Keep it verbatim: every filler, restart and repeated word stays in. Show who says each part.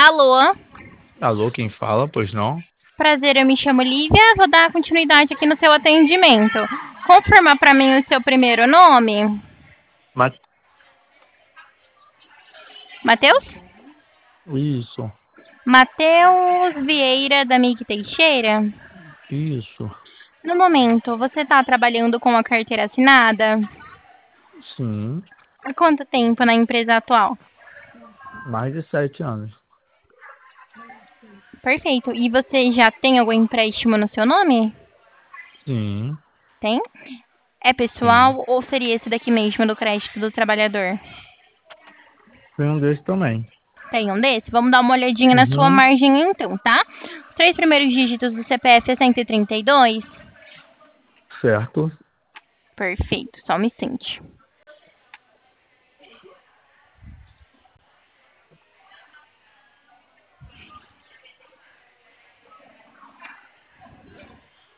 Speaker 1: Alô?
Speaker 2: Alô, quem fala? Pois não?
Speaker 1: Prazer, eu me chamo Lívia. Vou dar continuidade aqui no seu atendimento. Confirma para mim o seu primeiro nome.
Speaker 2: Mas
Speaker 1: Matheus?
Speaker 2: isso,
Speaker 1: Matheus Vieira da Mig Teixeira.
Speaker 2: isso,
Speaker 1: No momento, você está trabalhando com a carteira assinada?
Speaker 2: sim,
Speaker 1: Há quanto tempo na empresa atual?
Speaker 2: mais de sete anos.
Speaker 1: Perfeito. E você já tem algum empréstimo no seu nome?
Speaker 2: Sim,
Speaker 1: Tem? É
Speaker 2: sim.
Speaker 1: pessoal ou seria esse daqui mesmo do crédito do trabalhador?
Speaker 2: Tem um desse também.
Speaker 1: Tem um desse? Vamos dar uma olhadinha na sua
Speaker 2: Uhum,
Speaker 1: margem então, tá? Os três primeiros dígitos do C P F é cento e trinta e dois?
Speaker 2: certo.
Speaker 1: Perfeito, só me sente.